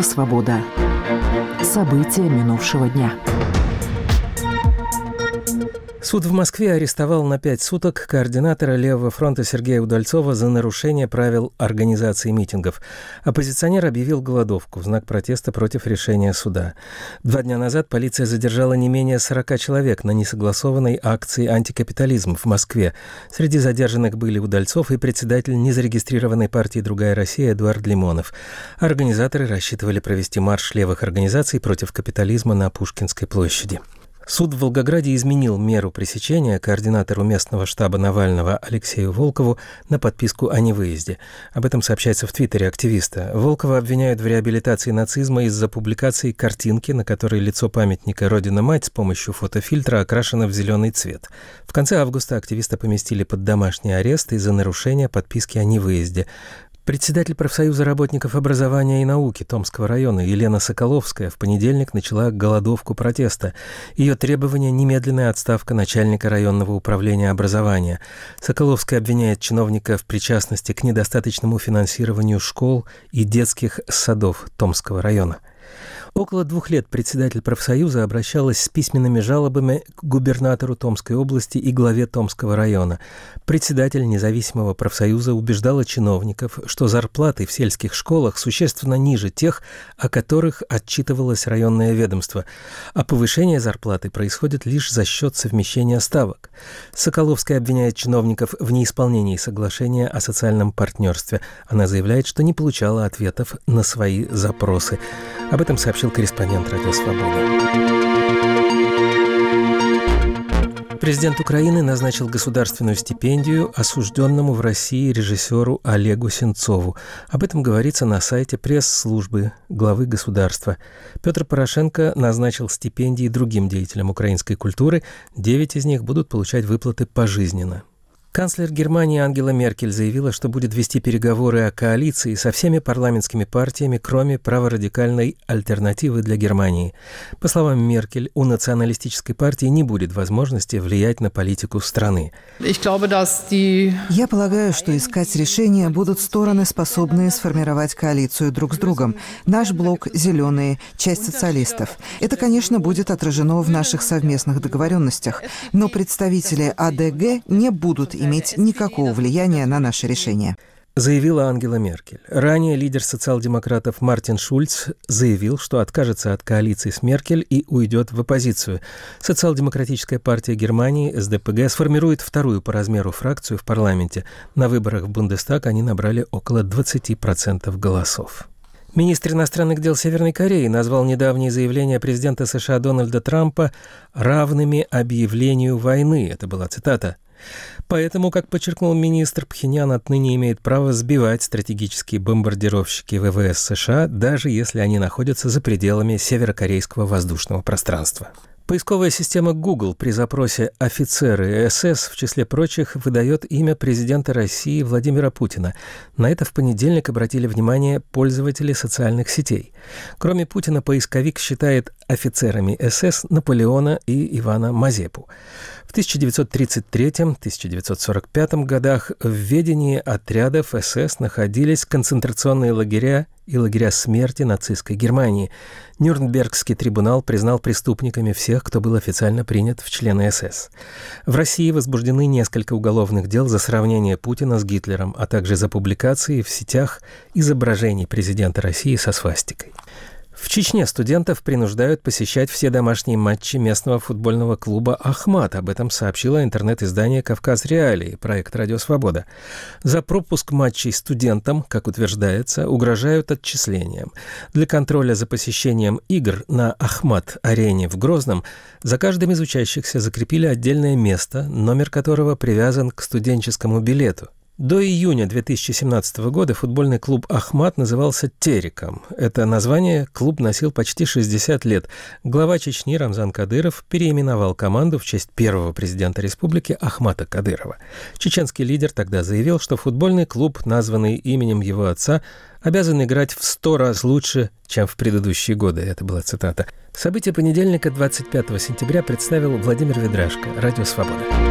Радио «Свобода». События минувшего дня. Суд в Москве арестовал на 5 суток координатора Левого фронта Сергея Удальцова за нарушение правил организации митингов. Оппозиционер объявил голодовку в знак протеста против решения суда. 2 дня назад полиция задержала не менее 40 человек на несогласованной акции «Антикапитализм» в Москве. Среди задержанных были Удальцов и председатель незарегистрированной партии «Другая Россия» Эдуард Лимонов. Организаторы рассчитывали провести марш левых организаций против капитализма на Пушкинской площади. Суд в Волгограде изменил меру пресечения координатору местного штаба Навального Алексею Волкову на подписку о невыезде. Об этом сообщается в твиттере активиста. Волкова обвиняют в реабилитации нацизма из-за публикации картинки, на которой лицо памятника «Родина-мать» с помощью фотофильтра окрашено в зеленый цвет. В конце августа активиста поместили под домашний арест из-за нарушения подписки о невыезде. Председатель профсоюза работников образования и науки Томского района Елена Соколовская в понедельник начала голодовку протеста. Ее требование – немедленная отставка начальника районного управления образования. Соколовская обвиняет чиновника в причастности к недостаточному финансированию школ и детских садов Томского района. Около 2 лет председатель профсоюза обращалась с письменными жалобами к губернатору Томской области и главе Томского района. Председатель независимого профсоюза убеждала чиновников, что зарплаты в сельских школах существенно ниже тех, о которых отчитывалось районное ведомство, а повышение зарплаты происходит лишь за счет совмещения ставок. Соколовская обвиняет чиновников в неисполнении соглашения о социальном партнерстве. Она заявляет, что не получала ответов на свои запросы. Об этом сообщил корреспондент «Радио Свобода». Президент Украины назначил государственную стипендию осужденному в России режиссеру Олегу Сенцову. Об этом говорится на сайте пресс-службы главы государства. Петр Порошенко назначил стипендии другим деятелям украинской культуры. 9 из них будут получать выплаты пожизненно. Канцлер Германии Ангела Меркель заявила, что будет вести переговоры о коалиции со всеми парламентскими партиями, кроме праворадикальной альтернативы для Германии. По словам Меркель, у националистической партии не будет возможности влиять на политику страны. Я полагаю, что искать решения будут стороны, способные сформировать коалицию друг с другом. Наш блок «Зеленые», часть социалистов. Это, конечно, будет отражено в наших совместных договоренностях, но представители АДГ не будут иметь никакого влияния на наше решение, заявила Ангела Меркель. Ранее лидер социал-демократов Мартин Шульц заявил, что откажется от коалиции с Меркель и уйдет в оппозицию. Социал-демократическая партия Германии, СДПГ, сформирует вторую по размеру фракцию в парламенте. На выборах в Бундестаг они набрали около 20% голосов. Министр иностранных дел Северной Кореи назвал недавние заявления президента США Дональда Трампа равными объявлению войны. Это была цитата. Поэтому, как подчеркнул министр, Пхеньян отныне имеет право сбивать стратегические бомбардировщики ВВС США, даже если они находятся за пределами северокорейского воздушного пространства. Поисковая система Google при запросе «офицеры СС» в числе прочих выдает имя президента России Владимира Путина. На это в понедельник обратили внимание пользователи социальных сетей. Кроме Путина, поисковик считает офицерами СС Наполеона и Ивана Мазепу. В 1933-1945 годах в ведении отрядов СС находились концентрационные лагеря и лагеря смерти нацистской Германии. Нюрнбергский трибунал признал преступниками всех, кто был официально принят в члены СС. В России возбуждены несколько уголовных дел за сравнение Путина с Гитлером, а также за публикации в сетях изображений президента России со свастикой. В Чечне студентов принуждают посещать все домашние матчи местного футбольного клуба «Ахмат». Об этом сообщило интернет-издание «Кавказ Реалии», проект «Радио Свобода». За пропуск матчей студентам, как утверждается, угрожают отчислением. Для контроля за посещением игр на «Ахмат-арене» в Грозном за каждым из учащихся закрепили отдельное место, номер которого привязан к студенческому билету. До июня 2017 года футбольный клуб «Ахмат» назывался «Тереком». Это название клуб носил почти 60 лет. Глава Чечни Рамзан Кадыров переименовал команду в честь первого президента республики Ахмата Кадырова. Чеченский лидер тогда заявил, что футбольный клуб, названный именем его отца, обязан играть в 100 раз лучше, чем в предыдущие годы. Это была цитата. События понедельника, 25 сентября, представил Владимир Ведрашко. Радио «Свобода».